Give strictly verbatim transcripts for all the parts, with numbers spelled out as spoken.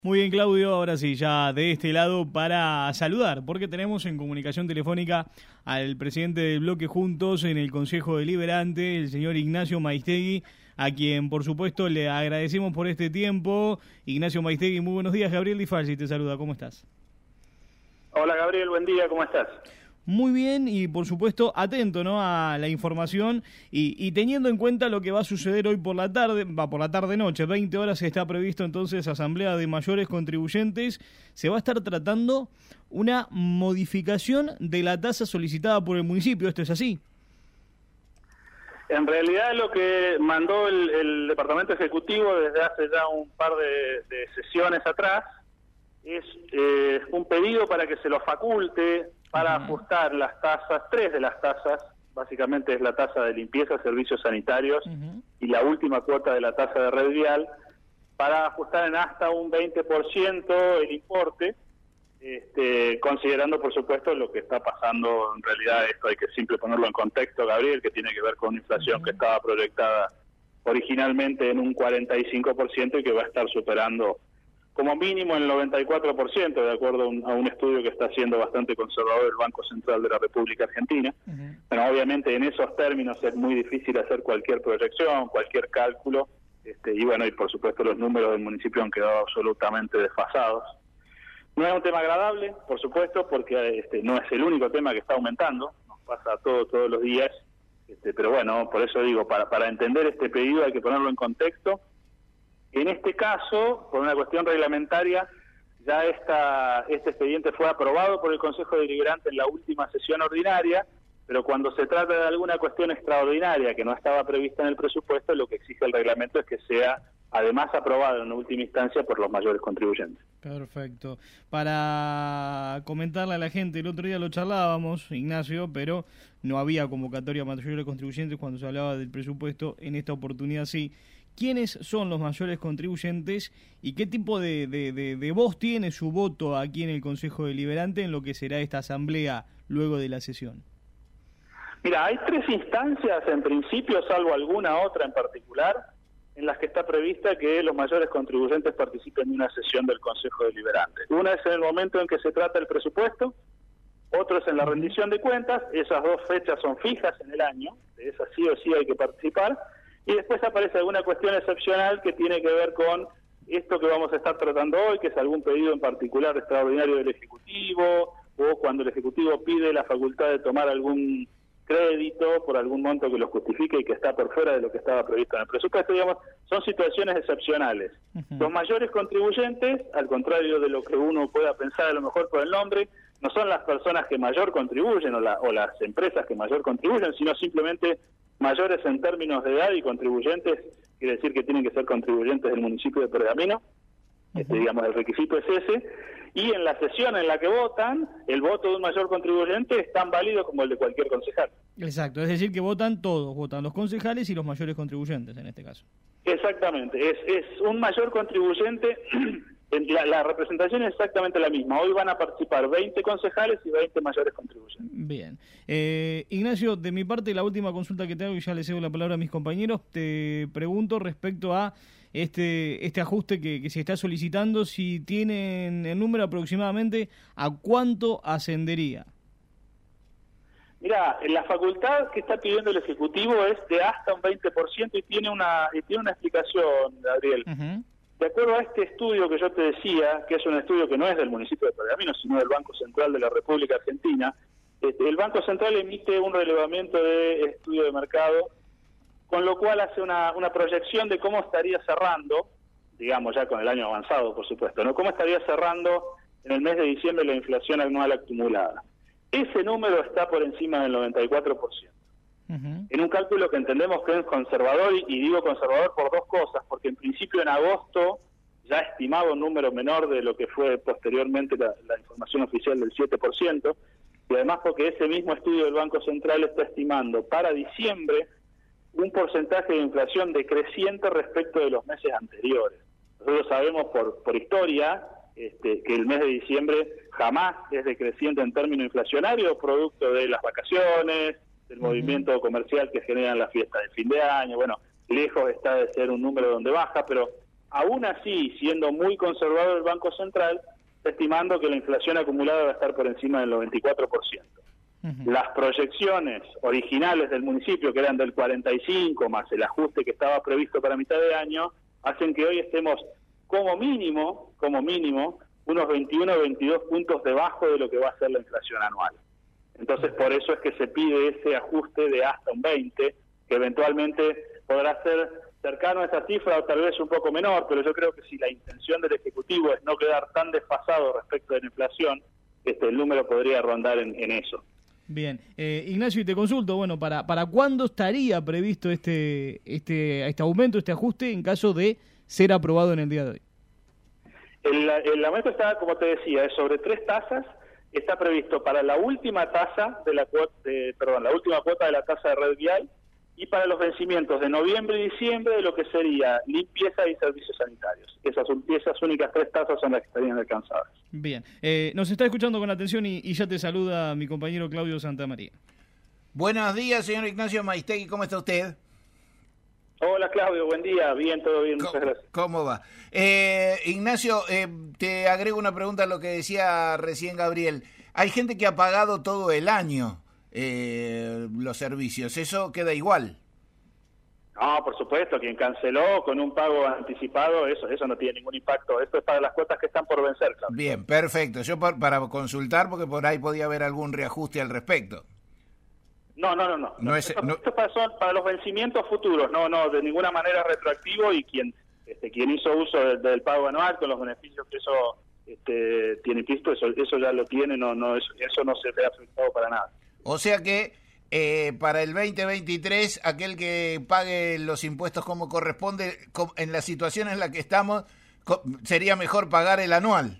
Muy bien, Claudio, ahora sí, ya de este lado para saludar, porque tenemos en comunicación telefónica al presidente del bloque Juntos en el Consejo Deliberante, el señor Ignacio Maiztegui, a quien por supuesto le agradecemos por este tiempo. Ignacio Maiztegui, muy buenos días. Gabriel Di Falsi te saluda, ¿cómo estás? Hola Gabriel, buen día, ¿cómo estás? Muy bien y por supuesto atento, ¿no?, a la información y, y teniendo en cuenta lo que va a suceder hoy por la tarde, va por la tarde-noche, veinte horas está previsto entonces asamblea de mayores contribuyentes, se va a estar tratando una modificación de la tasa solicitada por el municipio, ¿esto es así? En realidad lo que mandó el, el Departamento Ejecutivo desde hace ya un par de, de sesiones atrás es eh, un pedido para que se lo faculte para uh-huh. ajustar las tasas, tres de las tasas, básicamente es la tasa de limpieza, servicios sanitarios uh-huh. y la última cuota de la tasa de red vial, para ajustar en hasta un veinte por ciento el importe, este, considerando por supuesto lo que está pasando. En realidad esto hay que siempre ponerlo en contexto, Gabriel, que tiene que ver con una inflación uh-huh. que estaba proyectada originalmente en un cuarenta y cinco por ciento y que va a estar superando como mínimo el noventa y cuatro por ciento, de acuerdo a un, a un estudio que está haciendo bastante conservador el Banco Central de la República Argentina. Uh-huh. Pero obviamente en esos términos es muy difícil hacer cualquier proyección, cualquier cálculo, este, y bueno, y por supuesto los números del municipio han quedado absolutamente desfasados. No es un tema agradable, por supuesto, porque este, no es el único tema que está aumentando, nos pasa todo, todos los días, este, pero bueno, por eso digo, para, para entender este pedido hay que ponerlo en contexto. En este caso, por una cuestión reglamentaria, ya esta, este expediente fue aprobado por el Consejo Deliberante en la última sesión ordinaria, pero cuando se trata de alguna cuestión extraordinaria que no estaba prevista en el presupuesto, lo que exige el reglamento es que sea además aprobado en última instancia por los mayores contribuyentes. Perfecto. Para comentarle a la gente, el otro día lo charlábamos, Ignacio, pero no había convocatoria a mayores contribuyentes cuando se hablaba del presupuesto. En esta oportunidad sí. ¿Quiénes son los mayores contribuyentes y qué tipo de, de, de, de voz tiene su voto aquí en el Consejo Deliberante en lo que será esta asamblea luego de la sesión? Mira, hay tres instancias en principio, salvo alguna otra en particular, en las que está prevista que los mayores contribuyentes participen en una sesión del Consejo Deliberante. Una es en el momento en que se trata el presupuesto, otro es en la rendición de cuentas, esas dos fechas son fijas en el año, de esas sí o sí hay que participar. Y después aparece alguna cuestión excepcional que tiene que ver con esto que vamos a estar tratando hoy, que es algún pedido en particular extraordinario del Ejecutivo, o cuando el Ejecutivo pide la facultad de tomar algún crédito por algún monto que lo justifique y que está por fuera de lo que estaba previsto en el presupuesto. Digamos, son situaciones excepcionales. Uh-huh. Los mayores contribuyentes, al contrario de lo que uno pueda pensar a lo mejor por el nombre, no son las personas que mayor contribuyen o, la, o las empresas que mayor contribuyen, sino simplemente mayores en términos de edad y contribuyentes, quiere decir que tienen que ser contribuyentes del municipio de Pergamino, uh-huh. este, digamos, el requisito es ese, y en la sesión en la que votan, el voto de un mayor contribuyente es tan válido como el de cualquier concejal. Exacto, es decir que votan todos, votan los concejales y los mayores contribuyentes en este caso. Exactamente, es, es un mayor contribuyente. La, la representación es exactamente la misma. Hoy van a participar veinte concejales y veinte mayores contribuyentes. Bien. Eh, Ignacio, de mi parte, la última consulta que te hago, y ya le cedo la palabra a mis compañeros, te pregunto respecto a este este ajuste que, que se está solicitando, si tienen el número aproximadamente, ¿a cuánto ascendería? Mira, la facultad que está pidiendo el Ejecutivo es de hasta un veinte por ciento y tiene una, y tiene una explicación, Gabriel. Uh-huh. De acuerdo a este estudio que yo te decía, que es un estudio que no es del municipio de Pergamino, sino del Banco Central de la República Argentina, este, el Banco Central emite un relevamiento de estudio de mercado, con lo cual hace una, una proyección de cómo estaría cerrando, digamos ya con el año avanzado, por supuesto, ¿no? Cómo estaría cerrando en el mes de diciembre la inflación anual acumulada. Ese número está por encima del noventa y cuatro por ciento. Uh-huh. En un cálculo que entendemos que es conservador, y, y digo conservador por dos cosas, porque en principio en agosto ya estimaba un número menor de lo que fue posteriormente la, la información oficial del siete por ciento, y además porque ese mismo estudio del Banco Central está estimando para diciembre un porcentaje de inflación decreciente respecto de los meses anteriores. Nosotros sabemos por, por historia este, que el mes de diciembre jamás es decreciente en términos inflacionarios, producto de las vacaciones, del uh-huh. movimiento comercial que generan las fiestas de fin de año. Bueno, lejos está de ser un número donde baja, pero aún así, siendo muy conservador el Banco Central, estimando que la inflación acumulada va a estar por encima del noventa y cuatro por ciento. Uh-huh. Las proyecciones originales del municipio, que eran del cuarenta y cinco, más el ajuste que estaba previsto para mitad de año, hacen que hoy estemos como mínimo, como mínimo, unos veintiuno o veintidós puntos debajo de lo que va a ser la inflación anual. Entonces, por eso es que se pide ese ajuste de hasta un veinte, que eventualmente podrá ser cercano a esa cifra o tal vez un poco menor, pero yo creo que si la intención del Ejecutivo es no quedar tan desfasado respecto de la inflación, este, el número podría rondar en, en eso. Bien, eh, Ignacio, y te consulto, bueno, ¿para para cuándo estaría previsto este este este aumento, este ajuste, en caso de ser aprobado en el día de hoy? El, el aumento está, como te decía, es sobre tres tasas. Está previsto para la última tasa de la cuota, de, perdón, la última cuota de la tasa de red vial y para los vencimientos de noviembre y diciembre de lo que sería limpieza y servicios sanitarios. Esas, esas únicas tres tasas son las que estarían alcanzadas. Bien, eh, nos está escuchando con atención y, y ya te saluda mi compañero Claudio Santamaría. Buenos días, señor Ignacio Maistegui, ¿cómo está usted? Hola Claudio, buen día, bien, todo bien, muchas gracias. ¿Cómo va? Eh, Ignacio, eh, te agrego una pregunta a lo que decía recién Gabriel. Hay gente que ha pagado todo el año eh, los servicios, ¿eso queda igual? No, por supuesto, quien canceló con un pago anticipado, eso eso no tiene ningún impacto. Esto es para las cuotas que están por vencer, Claudio. Bien, perfecto. Yo por, para consultar, porque por ahí podía haber algún reajuste al respecto. No, no, no, no. no, es, esto, no... esto para, son para los vencimientos futuros, no, no, de ninguna manera retroactivo, y quien este, quien hizo uso del, del pago anual con los beneficios que eso este, tiene implícito, eso, eso ya lo tiene, no, no, eso, eso no se ve afectado para nada. O sea que eh, para el veinte veintitrés, aquel que pague los impuestos como corresponde, en la situación en la que estamos, sería mejor pagar el anual.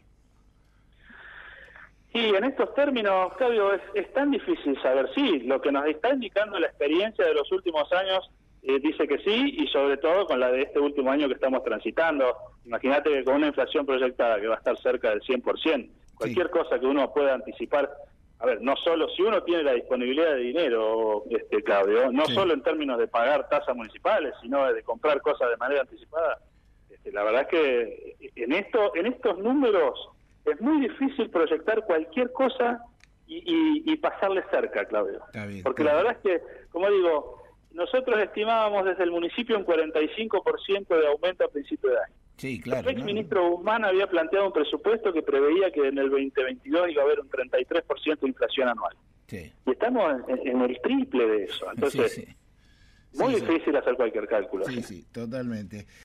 Y en estos términos, Claudio, es, es tan difícil saber. Sí, lo que nos está indicando la experiencia de los últimos años eh, dice que sí, y sobre todo con la de este último año que estamos transitando. Imagínate que con una inflación proyectada que va a estar cerca del cien por ciento, cualquier sí. cosa que uno pueda anticipar, a ver, no solo si uno tiene la disponibilidad de dinero, este Claudio, no sí. solo en términos de pagar tasas municipales, sino de comprar cosas de manera anticipada, este, la verdad es que en esto, en estos números es muy difícil proyectar cualquier cosa y, y, y pasarle cerca, Claudio. Bien, Porque claro. la verdad es que, como digo, nosotros estimábamos desde el municipio un cuarenta y cinco por ciento de aumento a principio de año. Sí, claro. El ex ¿no? ministro Guzmán había planteado un presupuesto que preveía que en el veinte veintidós iba a haber un treinta y tres por ciento de inflación anual. Sí. Y estamos en, en el triple de eso. Entonces, sí, sí. muy sí, difícil sí. hacer cualquier cálculo. Sí, sí, totalmente.